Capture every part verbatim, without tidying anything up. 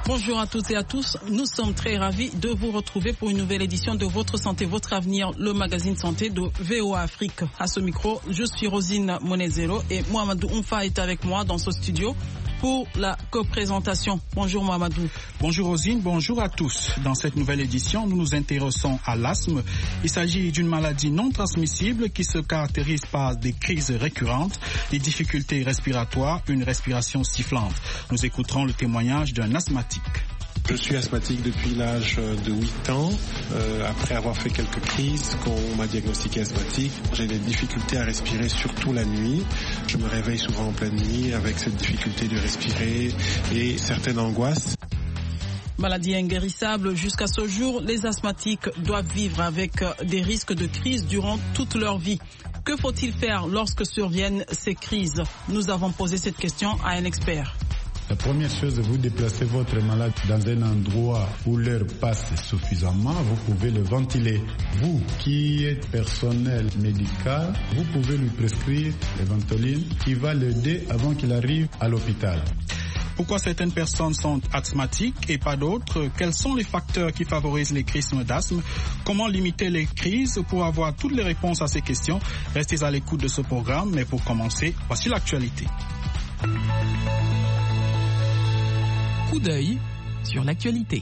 Bonjour à toutes et à tous, nous sommes très ravis de vous retrouver pour une nouvelle édition de Votre Santé, Votre Avenir, le magazine santé de V O A Afrique. À ce micro, je suis Rosine Monezero et Mohamedou Oumfa est avec moi dans ce studio pour la coprésentation. Bonjour Mohamedou. Bonjour Rosine, bonjour à tous. Dans cette nouvelle édition, nous nous intéressons à l'asthme. Il s'agit d'une maladie non transmissible qui se caractérise par des crises récurrentes, des difficultés respiratoires, une respiration sifflante. Nous écouterons le témoignage d'un asthmatique. Je suis asthmatique depuis l'âge de huit ans. Euh, après avoir fait quelques crises, qu'on m'a diagnostiqué asthmatique, j'ai des difficultés à respirer, surtout la nuit. Je me réveille souvent en pleine nuit avec cette difficulté de respirer et certaines angoisses. Maladie inguérissable, jusqu'à ce jour, les asthmatiques doivent vivre avec des risques de crise durant toute leur vie. Que faut-il faire lorsque surviennent ces crises? Nous avons posé cette question à un expert. La première chose, vous déplacez votre malade dans un endroit où l'air passe suffisamment, vous pouvez le ventiler. Vous qui êtes personnel médical, vous pouvez lui prescrire le ventoline qui va l'aider avant qu'il arrive à l'hôpital. Pourquoi certaines personnes sont asthmatiques et pas d'autres? Quels sont les facteurs qui favorisent les crises d'asthme? Comment limiter les crises? Pour avoir toutes les réponses à ces questions, restez à l'écoute de ce programme. Mais pour commencer, voici l'actualité. Coup d'œil sur l'actualité.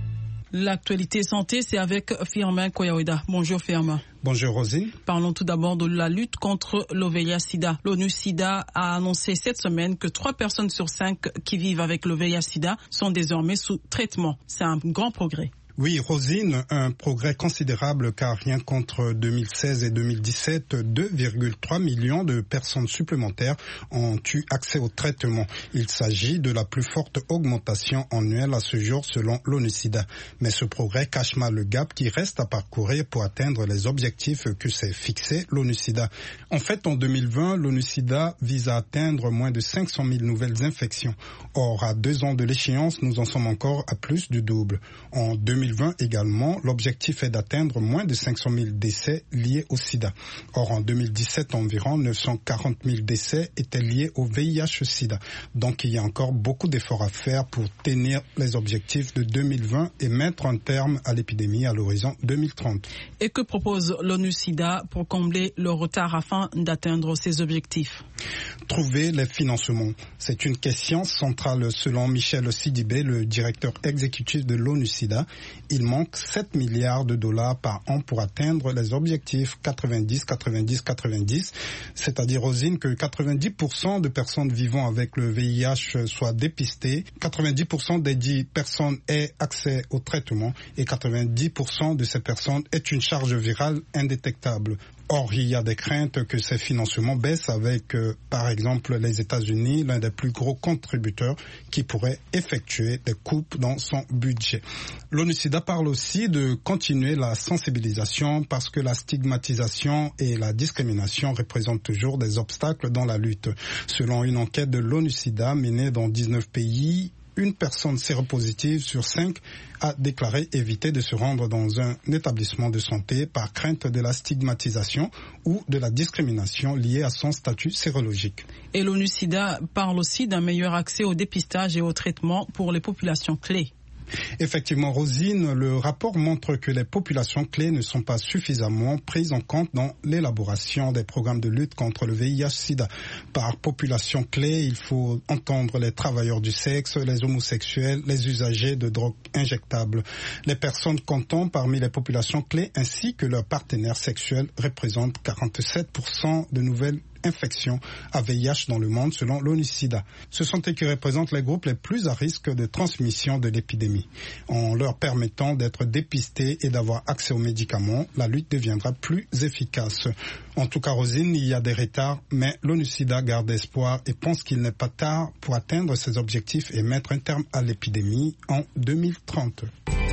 L'actualité santé, c'est avec Firmin Koyaoueda. Bonjour Firmin. Bonjour Rosine. Parlons tout d'abord de la lutte contre le V I H-Sida. L'ONU-Sida a annoncé cette semaine que trois personnes sur cinq qui vivent avec le V I H-Sida sont désormais sous traitement. C'est un grand progrès. Oui, Rosine, un progrès considérable car rien qu'entre deux mille seize et deux mille dix-sept, deux virgule trois millions de personnes supplémentaires ont eu accès au traitement. Il s'agit de la plus forte augmentation annuelle à ce jour selon l'ONU-Sida. Mais ce progrès cache mal le gap qui reste à parcourir pour atteindre les objectifs que s'est fixé l'ONU-Sida. En fait, en deux mille vingt, l'ONU-Sida vise à atteindre moins de cinq cent mille nouvelles infections. Or, à deux ans de l'échéance, nous en sommes encore à plus du double. En deux mille vingt également, l'objectif est d'atteindre moins de cinq cent mille décès liés au sida. Or, en deux mille dix-sept, environ neuf cent quarante mille décès étaient liés au V I H-Sida. Donc, il y a encore beaucoup d'efforts à faire pour tenir les objectifs de deux mille vingt et mettre un terme à l'épidémie à l'horizon deux mille trente. Et que propose l'ONU-Sida pour combler le retard afin d'atteindre ces objectifs? Trouver les financements. C'est une question centrale selon Michel Sidibé, le directeur exécutif de l'ONU-Sida. Il manque sept milliards de dollars par an pour atteindre les objectifs quatre-vingt-dix quatre-vingt-dix quatre-vingt-dix, c'est-à-dire, Rosine, que quatre-vingt-dix pour cent de personnes vivant avec le V I H soient dépistées, quatre-vingt-dix pour cent des dix personnes aient accès au traitement et quatre-vingt-dix pour cent de ces personnes aient une charge virale indétectable. Or, il y a des craintes que ces financements baissent avec, euh, par exemple, les États-Unis, l'un des plus gros contributeurs qui pourrait effectuer des coupes dans son budget. L'ONU-Sida parle aussi de continuer la sensibilisation parce que la stigmatisation et la discrimination représentent toujours des obstacles dans la lutte. Selon une enquête de l'ONU-Sida menée dans dix-neuf pays, une personne séropositive sur cinq a déclaré éviter de se rendre dans un établissement de santé par crainte de la stigmatisation ou de la discrimination liée à son statut sérologique. Et l'ONU-Sida parle aussi d'un meilleur accès au dépistage et au traitement pour les populations clés. Effectivement, Rosine, le rapport montre que les populations clés ne sont pas suffisamment prises en compte dans l'élaboration des programmes de lutte contre le V I H-Sida. Par population clé, il faut entendre les travailleurs du sexe, les homosexuels, les usagers de drogues injectables. Les personnes comptant parmi les populations clés ainsi que leurs partenaires sexuels représentent quarante-sept pour cent de nouvelles infections à V I H dans le monde selon l'ONU-Sida. Ce sont eux qui représentent les groupes les plus à risque de transmission de l'épidémie. En leur permettant d'être dépistés et d'avoir accès aux médicaments, la lutte deviendra plus efficace. En tout cas, Rosine, il y a des retards, mais l'ONU-Sida garde espoir et pense qu'il n'est pas tard pour atteindre ses objectifs et mettre un terme à l'épidémie en deux mille trente.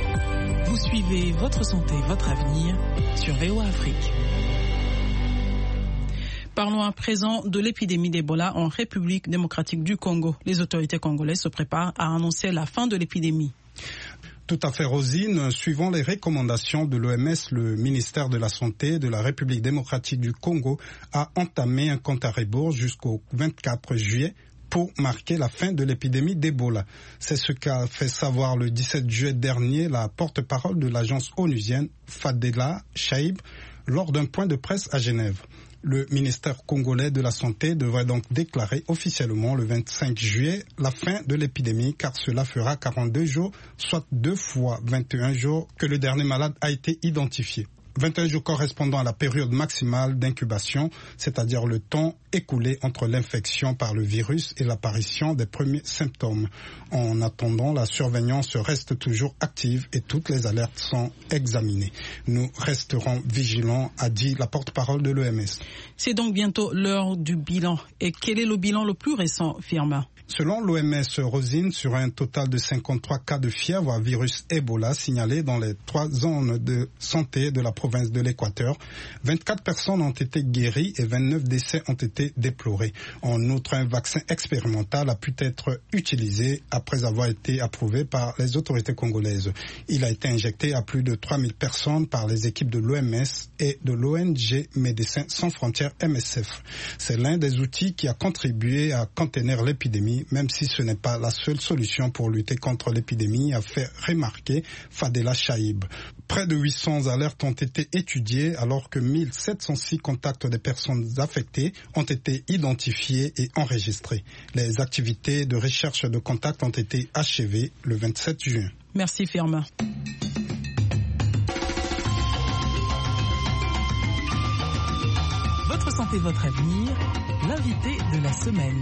Vous suivez Votre Santé, Votre Avenir sur V O A Afrique. Parlons à présent de l'épidémie d'Ebola en République démocratique du Congo. Les autorités congolaises se préparent à annoncer la fin de l'épidémie. Tout à fait, Rosine. Suivant les recommandations de l'O M S, le ministère de la Santé de la République démocratique du Congo a entamé un compte à rebours jusqu'au vingt-quatre juillet. pour marquer la fin de l'épidémie d'Ebola. C'est ce qu'a fait savoir le dix-sept juillet dernier la porte-parole de l'agence onusienne Fadela Chaïb lors d'un point de presse à Genève. Le ministère congolais de la Santé devrait donc déclarer officiellement le vingt-cinq juillet la fin de l'épidémie, car cela fera quarante-deux jours, soit deux fois vingt et un jours que le dernier malade a été identifié. vingt et un jours correspondant à la période maximale d'incubation, c'est-à-dire le temps écoulé entre l'infection par le virus et l'apparition des premiers symptômes. En attendant, la surveillance reste toujours active et toutes les alertes sont examinées. Nous resterons vigilants, a dit la porte-parole de l'O M S. C'est donc bientôt l'heure du bilan. Et quel est le bilan le plus récent, Firma ? Selon l'O M S Rosine, sur un total de cinquante-trois cas de fièvre à virus Ebola signalés dans les trois zones de santé de la province de l'Équateur, vingt-quatre personnes ont été guéries et vingt-neuf décès ont été déplorés. En outre, un vaccin expérimental a pu être utilisé après avoir été approuvé par les autorités congolaises. Il a été injecté à plus de trois mille personnes par les équipes de l'O M S et de l'O N G Médecins sans frontières M S F. C'est l'un des outils qui a contribué à contenir l'épidémie, même si ce n'est pas la seule solution pour lutter contre l'épidémie, a fait remarquer Fadela Chaïb. Près de huit cents alertes ont été étudiées alors que mille sept cent six contacts des personnes affectées ont été identifiés et enregistrés. Les activités de recherche de contacts ont été achevées le vingt-sept juin. Merci Firma. Votre santé, votre avenir, l'invité de la semaine.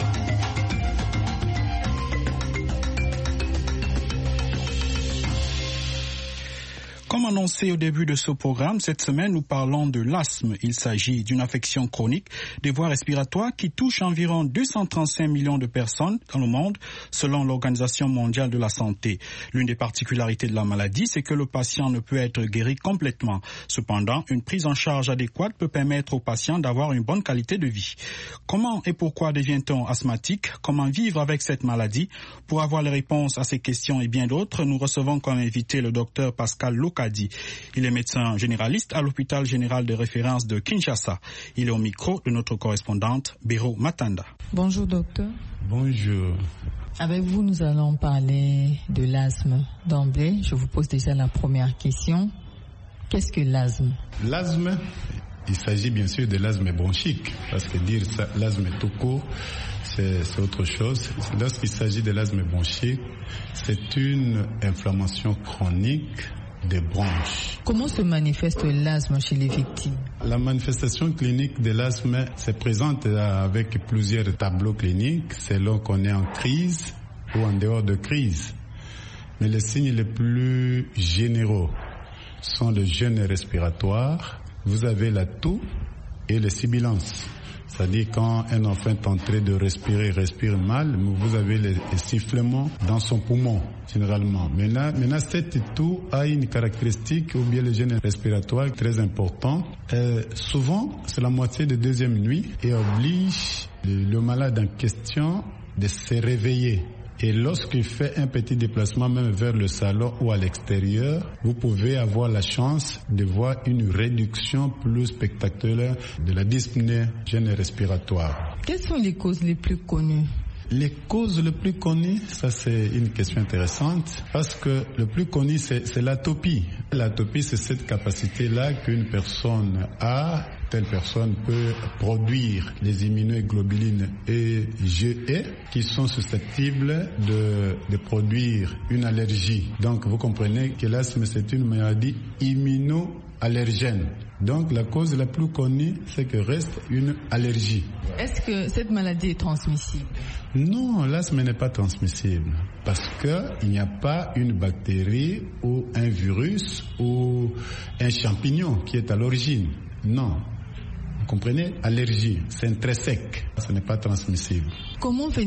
Comme annoncé au début de ce programme, cette semaine, nous parlons de l'asthme. Il s'agit d'une affection chronique des voies respiratoires qui touche environ deux cent trente-cinq millions de personnes dans le monde, selon l'Organisation mondiale de la santé. L'une des particularités de la maladie, c'est que le patient ne peut être guéri complètement. Cependant, une prise en charge adéquate peut permettre au patient d'avoir une bonne qualité de vie. Comment et pourquoi devient-on asthmatique? Comment vivre avec cette maladie? Pour avoir les réponses à ces questions et bien d'autres, nous recevons comme invité le docteur Pascal Loka. Il est médecin généraliste à l'hôpital général de référence de Kinshasa. Il est au micro de notre correspondante Béro Matanda. Bonjour docteur. Bonjour. Avec vous, nous allons parler de l'asthme. D'emblée, je vous pose déjà la première question. Qu'est-ce que l'asthme? L'asthme, il s'agit bien sûr de l'asthme bronchique, parce que dire ça, l'asthme tout court, c'est, c'est autre chose. Lorsqu'il s'agit de l'asthme bronchique, c'est une inflammation chronique des bronches. Comment se manifeste l'asthme chez les victimes? La manifestation clinique de l'asthme se présente avec plusieurs tableaux cliniques selon qu'on est en crise ou en dehors de crise. Mais les signes les plus généraux sont le gêne respiratoire, vous avez la toux et les sibilances. C'est-à-dire quand un enfant est en train de respirer, respire mal, vous avez les sifflements dans son poumon, généralement. Maintenant, maintenant cette toux a une caractéristique, ou bien le gêne respiratoire très important. Euh, souvent, c'est la moitié de deuxième nuit et oblige le, le malade en question de se réveiller. Et lorsqu'il fait un petit déplacement même vers le salon ou à l'extérieur, vous pouvez avoir la chance de voir une réduction plus spectaculaire de la dyspnée gêne respiratoire. Quelles sont les causes les plus connues? Les causes les plus connues, ça c'est une question intéressante, parce que le plus connu c'est, c'est l'atopie. L'atopie, c'est cette capacité-là qu'une personne a. Telle personne peut produire les immunoglobulines E G E qui sont susceptibles de, de produire une allergie. Donc vous comprenez que l'asthme c'est une maladie immunoallergène. Donc la cause la plus connue c'est que reste une allergie. Est-ce que cette maladie est transmissible? Non, l'asthme n'est pas transmissible parce qu'il n'y a pas une bactérie ou un virus ou un champignon qui est à l'origine. Non. Vous comprenez? Allergie, c'est un trait sec, ce n'est pas transmissible. Comment venir en aide à quelqu'un qui fait euh, une crise d'asthme?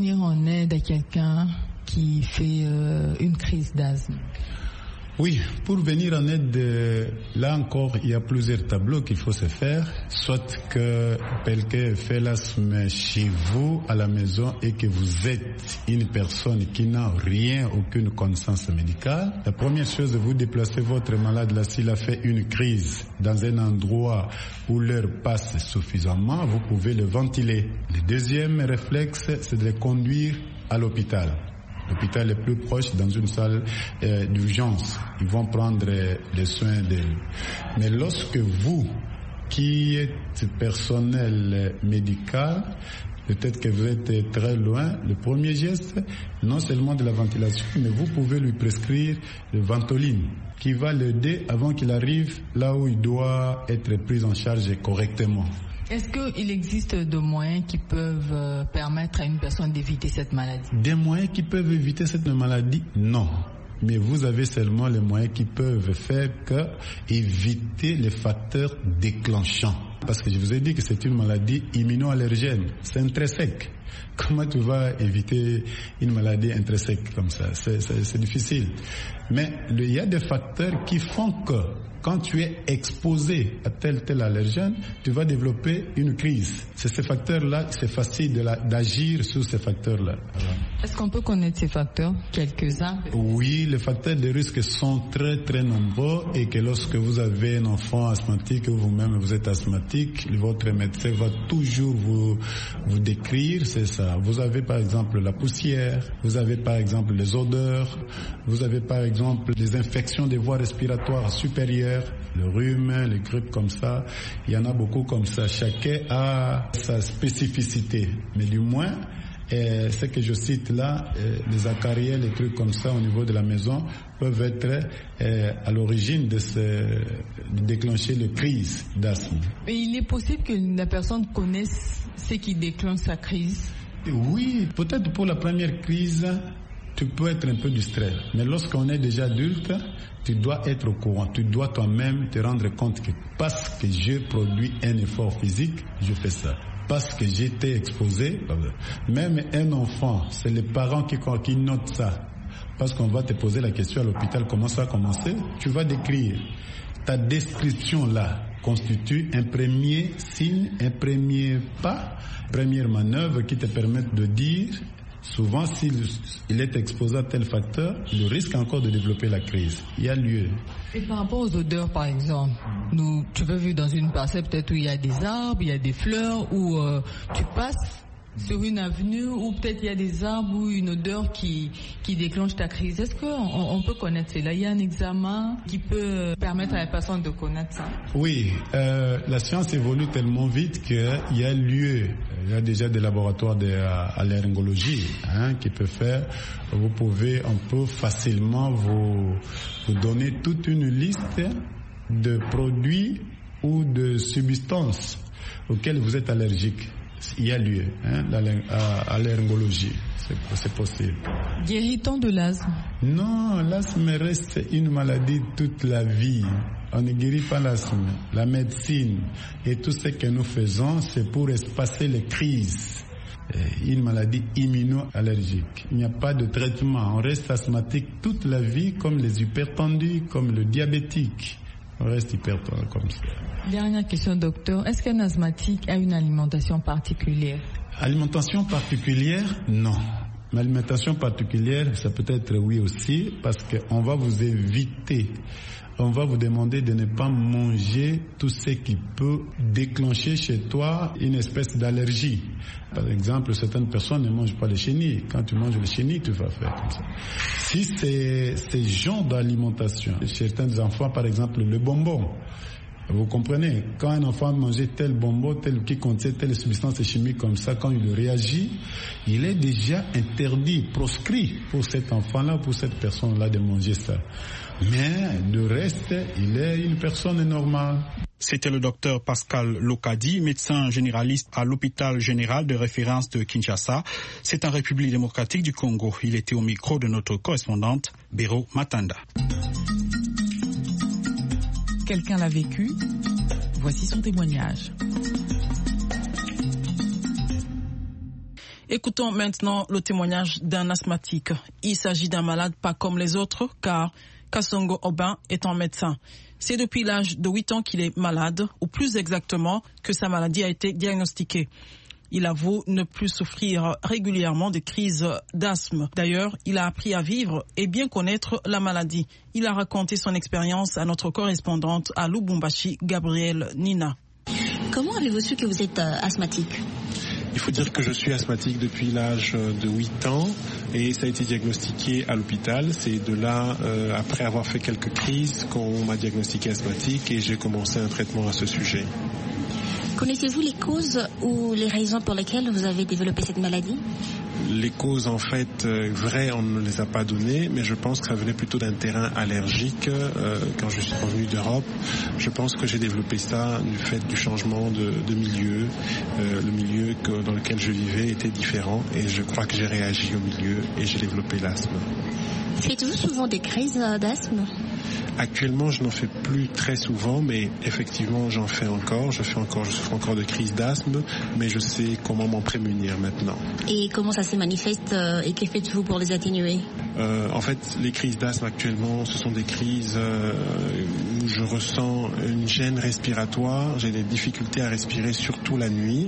Oui, pour venir en aide, euh, là encore, il y a plusieurs tableaux qu'il faut se faire. Soit que quelqu'un fait l'asthme chez vous, à la maison, et que vous êtes une personne qui n'a rien, aucune connaissance médicale. La première chose, vous déplacez votre malade là, s'il a fait une crise dans un endroit où l'air passe suffisamment, vous pouvez le ventiler. Le deuxième réflexe, c'est de le conduire à l'hôpital. L'hôpital est plus proche, dans une salle euh, d'urgence. Ils vont prendre euh, les soins d'elle. Mais lorsque vous, qui êtes personnel médical, peut-être que vous êtes très loin, le premier geste, non seulement de la ventilation, mais vous pouvez lui prescrire le Ventoline, qui va l'aider avant qu'il arrive là où il doit être pris en charge correctement. Est-ce qu'il existe des moyens qui peuvent euh, permettre à une personne d'éviter cette maladie? Des moyens qui peuvent éviter cette maladie? Non. Mais vous avez seulement les moyens qui peuvent faire que éviter les facteurs déclenchants. Parce que je vous ai dit que c'est une maladie immuno-allergène. C'est intrinsèque. Comment tu vas éviter une maladie intrinsèque comme ça? C'est, c'est, c'est difficile. Mais il y a des facteurs qui font que quand tu es exposé à tel tel allergène, tu vas développer une crise. C'est ces facteurs-là, c'est facile de la, d'agir sur ces facteurs-là. Est-ce qu'on peut connaître ces facteurs, quelques-uns? Oui, les facteurs de risque sont très très nombreux et que lorsque vous avez un enfant asthmatique ou vous-même vous êtes asthmatique, votre médecin va toujours vous, vous décrire, c'est ça. Vous avez par exemple la poussière, vous avez par exemple les odeurs, vous avez par exemple les infections des voies respiratoires supérieures, le rhume, les grippes comme ça, il y en a beaucoup comme ça. Chacun a sa spécificité, mais du moins, euh, ce que je cite là, euh, les acariens, les trucs comme ça au niveau de la maison peuvent être euh, à l'origine de, ce, de déclencher le crise d'asthme. Mais il est possible que la personne connaisse ce qui déclenche sa crise? Oui, peut-être pour la première crise, tu peux être un peu distrait. Mais lorsqu'on est déjà adulte, tu dois être au courant. Tu dois toi-même te rendre compte que parce que j'ai produit un effort physique, je fais ça. Parce que j'étais exposé, même un enfant, c'est les parents qui, qui notent ça. Parce qu'on va te poser la question à l'hôpital, comment ça a commencé? Tu vas décrire. Ta description là constitue un premier signe, un premier pas, première manœuvre qui te permet de dire. Souvent, s'il il est exposé à tel facteur, il risque encore de développer la crise. Il y a lieu. Et par rapport aux odeurs, par exemple, nous, tu peux vivre dans une parcelle peut-être où il y a des arbres, il y a des fleurs, où euh, tu passes sur une avenue, où peut-être il y a des arbres ou une odeur qui, qui déclenche ta crise. Est-ce qu'on on peut connaître cela? Il y a un examen qui peut permettre à la personne de connaître ça? Oui, euh, la science évolue tellement vite qu'il y a lieu. Il y a déjà des laboratoires de allergologie hein, qui peuvent faire. Vous pouvez, on peut facilement vous, vous donner toute une liste de produits ou de substances auxquelles vous êtes allergique. Il y a lieu hein, à l'aryngologie, c'est, c'est possible. Guérit-on de l'asthme? Non, l'asthme reste une maladie toute la vie. On ne guérit pas l'asthme. La médecine et tout ce que nous faisons, c'est pour espacer les crises. Une maladie immuno-allergique. Il n'y a pas de traitement. On reste asthmatique toute la vie, comme les hypertendus, comme le diabétique. On reste hypertendu comme ça. Dernière question, docteur. Est-ce qu'un asthmatique a une alimentation particulière? Alimentation particulière, non. Mais alimentation particulière, ça peut être oui aussi, parce qu'on va vous éviter, on va vous demander de ne pas manger tout ce qui peut déclencher chez toi une espèce d'allergie. Par exemple, certaines personnes ne mangent pas les chenilles. Quand tu manges les chenilles, tu vas faire comme ça. Si c'est ce genre d'alimentation, certains enfants, par exemple, le bonbon, vous comprenez, quand un enfant mangeait tel bonbon, tel qui contient telle substance chimique comme ça, quand il réagit, il est déjà interdit, proscrit pour cet enfant-là, pour cette personne-là de manger ça. Mais le reste, il est une personne normale. C'était le docteur Pascal Lokadi, médecin généraliste à l'hôpital général de référence de Kinshasa. C'est en République démocratique du Congo. Il était au micro de notre correspondante, Béro Matanda. Quelqu'un l'a vécu. Voici son témoignage. Écoutons maintenant le témoignage d'un asthmatique. Il s'agit d'un malade pas comme les autres, car Kasongo Aubin est un médecin. C'est depuis l'âge de huit ans qu'il est malade, ou plus exactement que sa maladie a été diagnostiquée. Il avoue ne plus souffrir régulièrement de crises d'asthme. D'ailleurs, il a appris à vivre et bien connaître la maladie. Il a raconté son expérience à notre correspondante à Lubumbashi, Gabrielle Nina. Comment avez-vous su que vous êtes euh, asthmatique ? Il faut dire que je suis asthmatique depuis l'âge de huit ans et ça a été diagnostiqué à l'hôpital. C'est de là, euh, après avoir fait quelques crises, qu'on m'a diagnostiqué asthmatique et j'ai commencé un traitement à ce sujet. Connaissez-vous les causes ou les raisons pour lesquelles vous avez développé cette maladie ? Les causes, en fait, euh, vraies, on ne les a pas données, mais je pense que ça venait plutôt d'un terrain allergique. Euh, quand je suis revenu d'Europe, je pense que j'ai développé ça du fait du changement de, de milieu. Euh, le milieu que, dans lequel je vivais était différent et je crois que j'ai réagi au milieu et j'ai développé l'asthme. Faites-vous souvent des crises d'asthme ? Actuellement, je n'en fais plus très souvent, mais effectivement, j'en fais encore. Je fais encore, je souffre encore de crises d'asthme, mais je sais comment m'en prémunir maintenant. Et comment ça se manifeste euh, et que faites-vous pour les atténuer ? euh, En fait, les crises d'asthme actuellement, ce sont des crises euh, où je ressens une gêne respiratoire. J'ai des difficultés à respirer, surtout la nuit,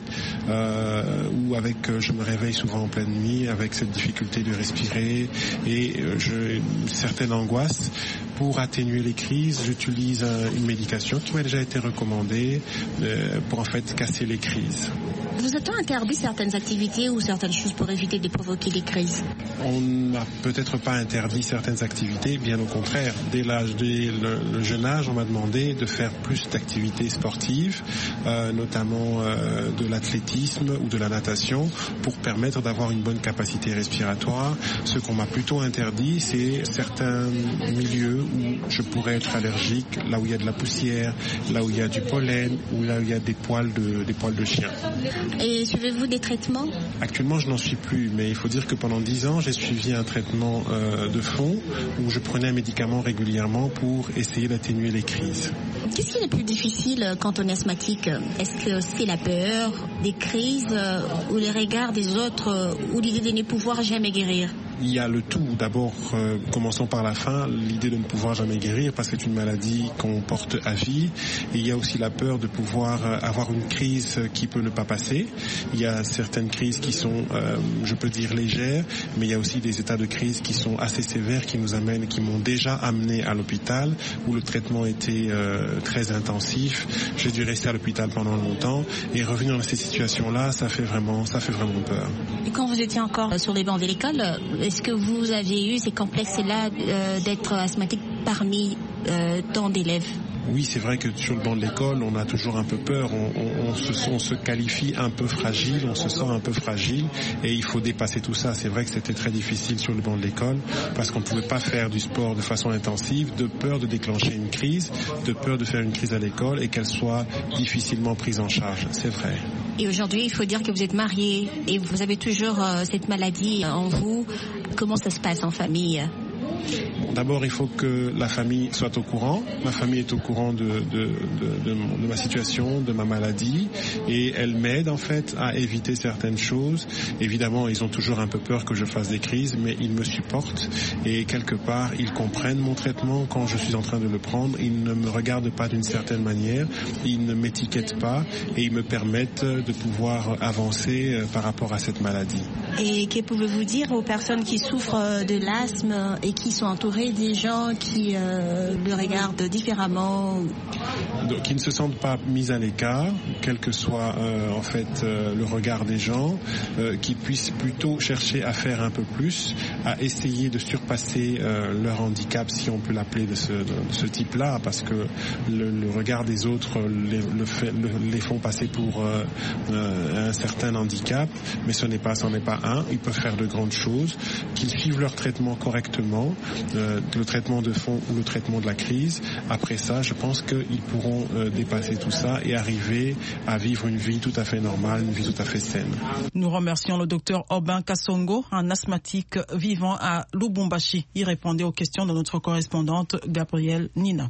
euh, ou avec, euh, je me réveille souvent en pleine nuit avec cette difficulté de respirer et euh, j'ai une certaine angoisse. Pour atténuer les crises, j'utilise une médication qui m'a déjà été recommandée pour en fait casser les crises. Vous a-t-on interdit certaines activités ou certaines choses pour éviter de provoquer des crises ? On n'a peut-être pas interdit certaines activités, bien au contraire. Dès l'âge, dès le, le jeune âge, on m'a demandé de faire plus d'activités sportives, euh, notamment euh, de l'athlétisme ou de la natation, pour permettre d'avoir une bonne capacité respiratoire. Ce qu'on m'a plutôt interdit, c'est certains milieux où je pourrais être allergique, là où il y a de la poussière, là où il y a du pollen, ou là où il y a des poils de, des poils de chien. Et suivez-vous des traitements ? Actuellement, je n'en suis plus, mais il faut dire que pendant dix ans, j'ai suivi un traitement euh, de fond où je prenais un médicament régulièrement pour essayer d'atténuer les crises. Qu'est-ce qui est le plus difficile quand on est asthmatique ? Est-ce que c'est la peur des crises ou les regards des autres ou l'idée de ne pouvoir jamais guérir ? Il y a le tout. D'abord, euh, commençons par la fin, l'idée de ne pouvoir jamais guérir parce que c'est une maladie qu'on porte à vie. Et il y a aussi la peur de pouvoir euh, avoir une crise qui peut ne pas passer. Il y a certaines crises qui sont, euh, je peux dire, légères, mais il y a aussi des états de crise qui sont assez sévères, qui nous amènent, qui m'ont déjà amené à l'hôpital, où le traitement était euh, très intensif. J'ai dû rester à l'hôpital pendant longtemps. Et revenir dans ces situations-là, ça fait vraiment, ça fait vraiment peur. Et quand vous étiez encore sur les bancs de l'école, est-ce que vous aviez eu ces complexes-là euh, d'être asthmatique parmi euh, tant d'élèves ? Oui, c'est vrai que sur le banc de l'école, on a toujours un peu peur, on, on, on, se, on se qualifie un peu fragile, on se sent un peu fragile et il faut dépasser tout ça. C'est vrai que c'était très difficile sur le banc de l'école parce qu'on ne pouvait pas faire du sport de façon intensive, de peur de déclencher une crise, de peur de faire une crise à l'école et qu'elle soit difficilement prise en charge. C'est vrai. Et aujourd'hui, il faut dire que vous êtes marié et vous avez toujours euh, cette maladie en vous. Comment ça se passe en famille ? Bon, d'abord, il faut que la famille soit au courant. Ma famille est au courant de, de, de, de, de ma situation, de ma maladie, et elle m'aide en fait à éviter certaines choses. Évidemment, ils ont toujours un peu peur que je fasse des crises, mais ils me supportent et quelque part, ils comprennent mon traitement quand je suis en train de le prendre. Ils ne me regardent pas d'une certaine manière, ils ne m'étiquettent pas et ils me permettent de pouvoir avancer par rapport à cette maladie. Et que pouvez-vous dire aux personnes qui souffrent de l'asthme et qui sont entourées des gens qui euh, le regardent différemment? Donc, qui ne se sentent pas mis à l'écart, quel que soit euh, en fait euh, le regard des gens, euh, qui puissent plutôt chercher à faire un peu plus, à essayer de surpasser euh, leur handicap, si on peut l'appeler de ce, de ce type-là, parce que le, le regard des autres les, le fait, le, les font passer pour euh, euh, un certain handicap, mais ce n'est pas, ce n'en est pas un. Ils peuvent faire de grandes choses, qu'ils suivent leur traitement correctement, euh, le traitement de fond ou le traitement de la crise. Après ça, je pense qu'ils pourront euh, dépasser tout ça et arriver à vivre une vie tout à fait normale, une vie tout à fait saine. Nous remercions le docteur Aubin Kasongo, un asthmatique vivant à Lubumbashi. Il répondait aux questions de notre correspondante Gabrielle Nina.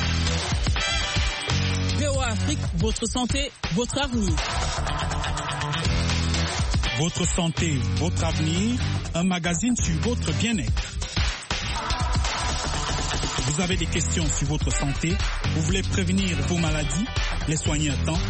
V O A Afrique, votre santé, votre avenir. Votre santé, votre avenir, un magazine sur votre bien-être. Vous avez des questions sur votre santé? Vous voulez prévenir vos maladies? Les soigner à temps?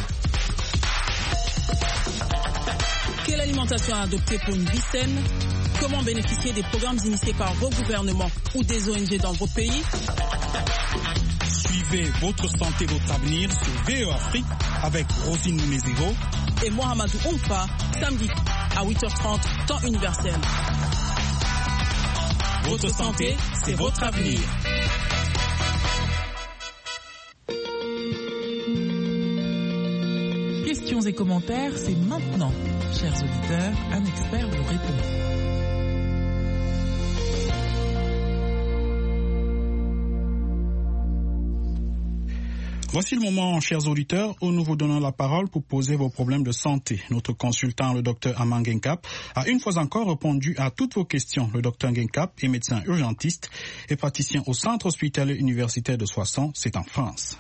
Quelle alimentation adopter pour une vie saine? Comment bénéficier des programmes initiés par vos gouvernements ou des O N G dans vos pays? Suivez votre santé, votre avenir sur V O Afrique avec Rosine Mounezero et Mohamedou Oumfa, samedi à huit heures trente, temps universel. Votre santé, c'est votre avenir. Questions et commentaires, c'est maintenant. Chers auditeurs, un expert vous répond. Voici le moment, chers auditeurs, où nous vous donnons la parole pour poser vos problèmes de santé. Notre consultant, le docteur Aman Genkap, a une fois encore répondu à toutes vos questions. Le docteur Genkap est médecin urgentiste et praticien au centre hospitalier universitaire de Soissons, c'est en France.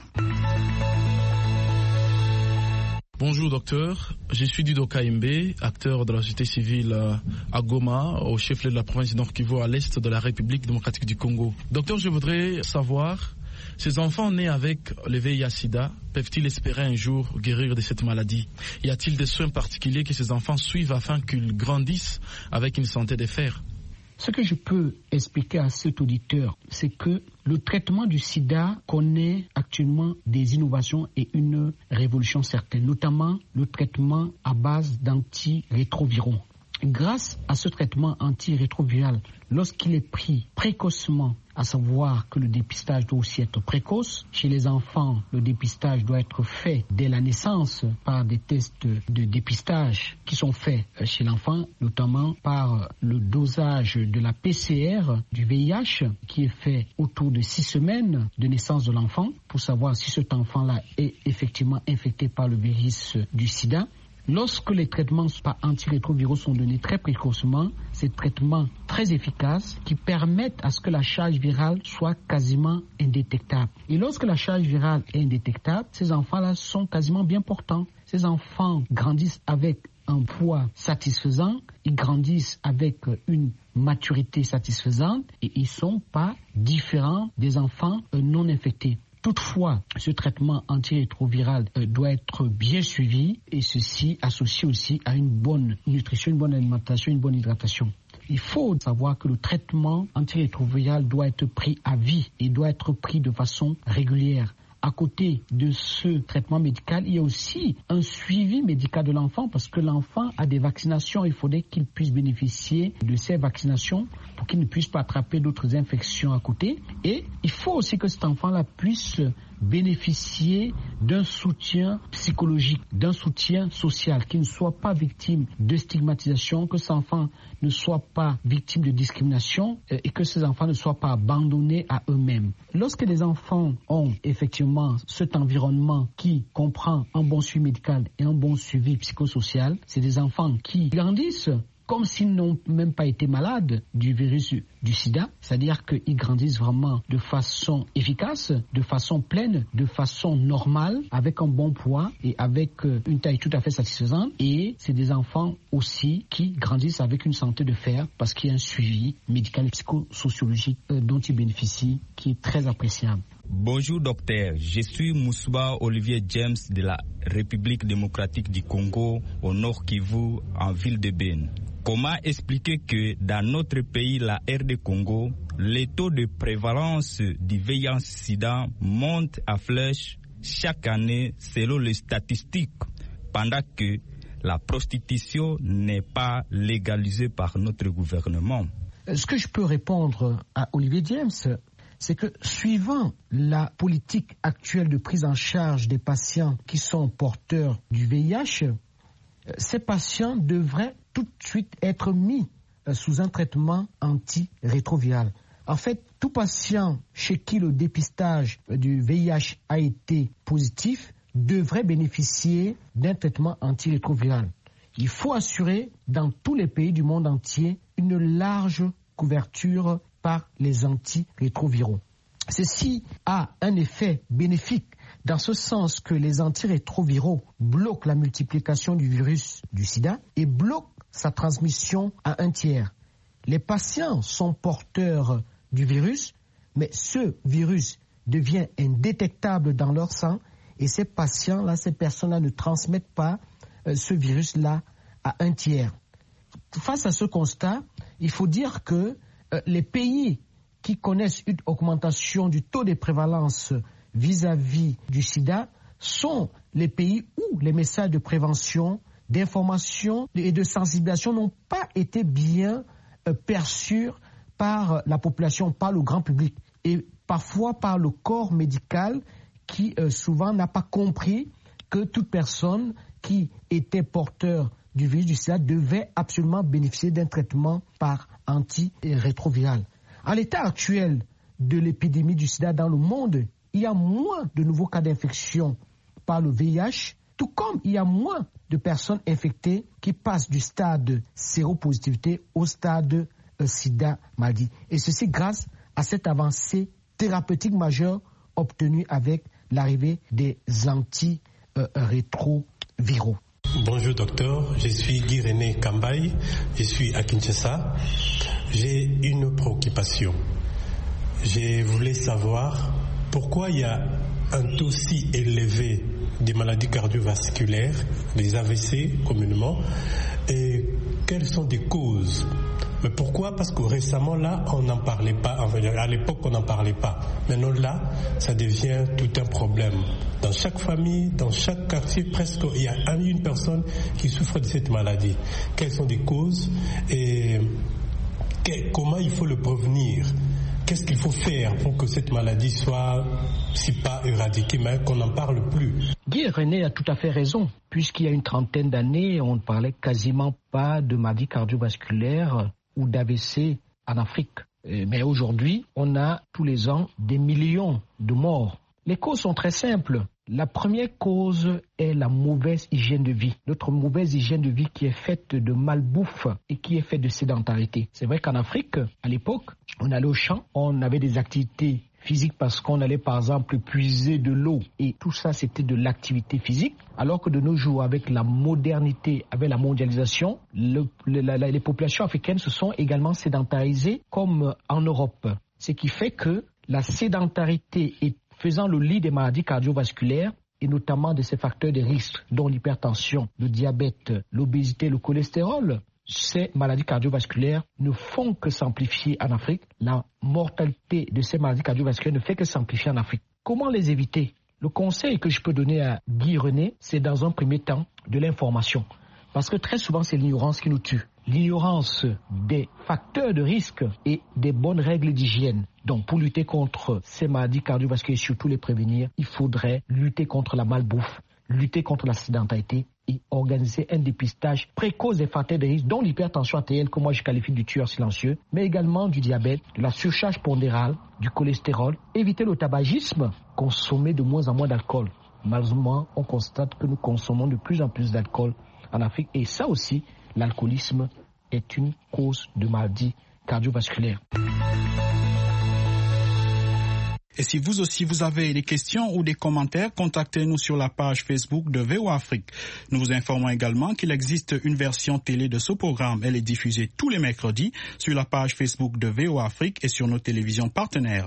Bonjour docteur, je suis Dido Kaimbe, acteur de la société civile à Goma, au chef-lieu de la province du Nord Kivu, à l'est de la République démocratique du Congo. Docteur, je voudrais savoir, ces enfants nés avec le V I H sida peuvent-ils espérer un jour guérir de cette maladie? Y a-t-il des soins particuliers que ces enfants suivent afin qu'ils grandissent avec une santé de fer? Ce que je peux expliquer à cet auditeur, c'est que le traitement du sida connaît actuellement des innovations et une révolution certaine, notamment le traitement à base d'antirétroviraux. Grâce à ce traitement antirétroviral, lorsqu'il est pris précocement, à savoir que le dépistage doit aussi être précoce, chez les enfants, le dépistage doit être fait dès la naissance par des tests de dépistage qui sont faits chez l'enfant, notamment par le dosage de la P C R du V I H qui est fait autour de six semaines de naissance de l'enfant pour savoir si cet enfant-là est effectivement infecté par le virus du sida. Lorsque les traitements par antirétroviraux sont donnés très précocement, c'est des traitements très efficaces qui permettent à ce que la charge virale soit quasiment indétectable. Et lorsque la charge virale est indétectable, ces enfants-là sont quasiment bien portants. Ces enfants grandissent avec un poids satisfaisant, ils grandissent avec une maturité satisfaisante et ils ne sont pas différents des enfants non infectés. Toutefois, ce traitement antirétroviral euh, doit être bien suivi et ceci associé aussi à une bonne nutrition, une bonne alimentation, une bonne hydratation. Il faut savoir que le traitement antirétroviral doit être pris à vie et doit être pris de façon régulière. À côté de ce traitement médical, il y a aussi un suivi médical de l'enfant parce que l'enfant a des vaccinations. Il faudrait qu'il puisse bénéficier de ces vaccinations pour qu'il ne puisse pas attraper d'autres infections à côté. Et il faut aussi que cet enfant-là puisse bénéficier d'un soutien psychologique, d'un soutien social, qu'il ne soit pas victime de stigmatisation, que cet enfant ne soit pas victime de discrimination et que ces enfants ne soient pas abandonnés à eux-mêmes. Lorsque les enfants ont effectivement cet environnement qui comprend un bon suivi médical et un bon suivi psychosocial, c'est des enfants qui grandissent comme s'ils n'ont même pas été malades du virus du sida, c'est-à-dire qu'ils grandissent vraiment de façon efficace, de façon pleine, de façon normale, avec un bon poids et avec une taille tout à fait satisfaisante. Et c'est des enfants aussi qui grandissent avec une santé de fer parce qu'il y a un suivi médical et psychosociologique dont ils bénéficient qui est très appréciable. Bonjour docteur, je suis Moussouba Olivier James de la République démocratique du Congo au Nord Kivu en ville de Beni. Comment expliquer que dans notre pays, la R D Congo, les taux de prévalence du V I H sida montent à flèche chaque année selon les statistiques, pendant que la prostitution n'est pas légalisée par notre gouvernement? Ce que je peux répondre à Olivier James, c'est que suivant la politique actuelle de prise en charge des patients qui sont porteurs du V I H, ces patients devraient tout de suite être mis sous un traitement antirétroviral. En fait, tout patient chez qui le dépistage du V I H a été positif devrait bénéficier d'un traitement antirétroviral. Il faut assurer dans tous les pays du monde entier une large couverture par les antirétroviraux. Ceci a un effet bénéfique dans ce sens que les antirétroviraux bloquent la multiplication du virus du sida et bloquent sa transmission à un tiers. Les patients sont porteurs du virus, mais ce virus devient indétectable dans leur sang et ces patients-là, ces personnes-là ne transmettent pas euh, ce virus-là à un tiers. Face à ce constat, il faut dire que euh, les pays qui connaissent une augmentation du taux de prévalence vis-à-vis du sida sont les pays où les messages de prévention, d'information et de sensibilisation n'ont pas été bien euh, perçus par la population, par le grand public et parfois par le corps médical qui euh, souvent n'a pas compris que toute personne qui était porteur du virus du sida devait absolument bénéficier d'un traitement par antirétroviral. À l'état actuel de l'épidémie du sida dans le monde, il y a moins de nouveaux cas d'infection par le V I H, tout comme il y a moins de personnes infectées qui passent du stade séropositivité au stade euh, sida maladie. Et ceci grâce à cette avancée thérapeutique majeure obtenue avec l'arrivée des antirétroviraux. Bonjour docteur, je suis Guy René Kambaï, je suis à Kinshasa. J'ai une préoccupation. Je voulais savoir pourquoi il y a un taux si élevé des maladies cardiovasculaires, des A V C communément, et quelles sont les causes. Mais pourquoi? Parce que récemment là, on n'en parlait pas, enfin, à l'époque on n'en parlait pas. Maintenant là, ça devient tout un problème. Dans chaque famille, dans chaque quartier, presque, il y a une personne qui souffre de cette maladie. Quelles sont les causes et que, comment il faut le prévenir? Qu'est-ce qu'il faut faire pour que cette maladie soit, si pas éradiquée, mais qu'on n'en parle plus? Guy René a tout à fait raison, puisqu'il y a une trentaine d'années, on ne parlait quasiment pas de maladie cardiovasculaire ou d'A V C en Afrique. Mais aujourd'hui, on a tous les ans des millions de morts. Les causes sont très simples. La première cause est la mauvaise hygiène de vie. Notre mauvaise hygiène de vie qui est faite de malbouffe et qui est faite de sédentarité. C'est vrai qu'en Afrique, à l'époque, on allait au champ, on avait des activités physiques parce qu'on allait par exemple puiser de l'eau et tout ça c'était de l'activité physique. Alors que de nos jours, avec la modernité, avec la mondialisation, le, le, la, les populations africaines se sont également sédentarisées comme en Europe. Ce qui fait que la sédentarité est faisant le lit des maladies cardiovasculaires et notamment de ces facteurs de risque dont l'hypertension, le diabète, l'obésité, le cholestérol, ces maladies cardiovasculaires ne font que s'amplifier en Afrique. La mortalité de ces maladies cardiovasculaires ne fait que s'amplifier en Afrique. Comment les éviter? Le conseil que je peux donner à Guy René, c'est dans un premier temps de l'information. Parce que très souvent, c'est l'ignorance qui nous tue. L'ignorance des facteurs de risque et des bonnes règles d'hygiène. Donc, pour lutter contre ces maladies cardiovasculaires et surtout les prévenir, il faudrait lutter contre la malbouffe, lutter contre la sédentarité et organiser un dépistage précoce des facteurs de risque, dont l'hypertension artérielle, que moi je qualifie du tueur silencieux, mais également du diabète, de la surcharge pondérale, du cholestérol, éviter le tabagisme, consommer de moins en moins d'alcool. Malheureusement, on constate que nous consommons de plus en plus d'alcool en Afrique et ça aussi, l'alcoolisme est une cause de maladie cardiovasculaire. Et si vous aussi vous avez des questions ou des commentaires, contactez-nous sur la page Facebook de V O A Afrique. Nous vous informons également qu'il existe une version télé de ce programme. Elle est diffusée tous les mercredis sur la page Facebook de V O A Afrique et sur nos télévisions partenaires.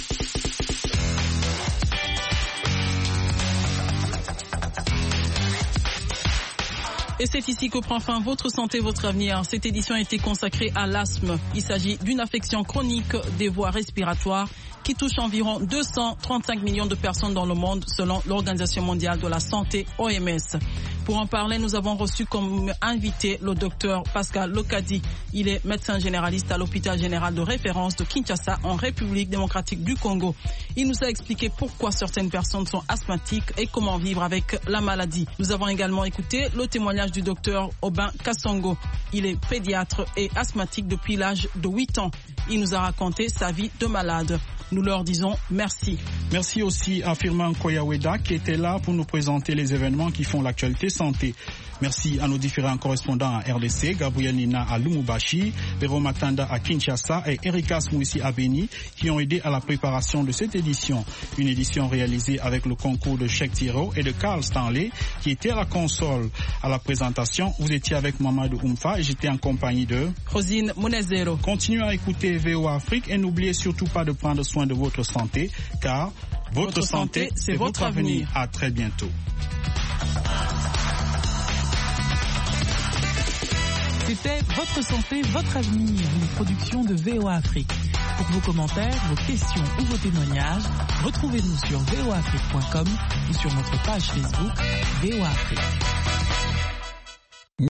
Et c'est ici que prend fin votre santé, votre avenir. Cette édition a été consacrée à l'asthme. Il s'agit d'une affection chronique des voies respiratoires qui touche environ deux cent trente-cinq millions de personnes dans le monde selon l'Organisation mondiale de la santé O M S. Pour en parler, nous avons reçu comme invité le docteur Pascal Lokadi. Il est médecin généraliste à l'hôpital général de référence de Kinshasa en République démocratique du Congo. Il nous a expliqué pourquoi certaines personnes sont asthmatiques et comment vivre avec la maladie. Nous avons également écouté le témoignage du docteur Aubin Kassongo. Il est pédiatre et asthmatique depuis l'âge de huit ans. Il nous a raconté sa vie de malade. Nous leur disons merci. Merci aussi à Firmin Koyaweda qui était là pour nous présenter les événements qui font l'actualité santé. Merci à nos différents correspondants à R D C, Gabriel Nina à Lumumbashi, Véro Matanda à Kinshasa et Erika Smouissi à Beni qui ont aidé à la préparation de cette édition. Une édition réalisée avec le concours de Cheikh Tiro et de Carl Stanley qui était à la console. À la présentation, vous étiez avec Mamadou Oumfa et j'étais en compagnie de Rosine Monezero. Continuez à écouter écoutez V O A Afrique et n'oubliez surtout pas de prendre soin de votre santé, car votre, votre santé, santé c'est votre avenir. avenir. À très bientôt. C'était Votre santé, votre avenir, une production de V O A Afrique. Pour vos commentaires, vos questions ou vos témoignages, retrouvez-nous sur v o afrique point com ou sur notre page Facebook V O A Afrique.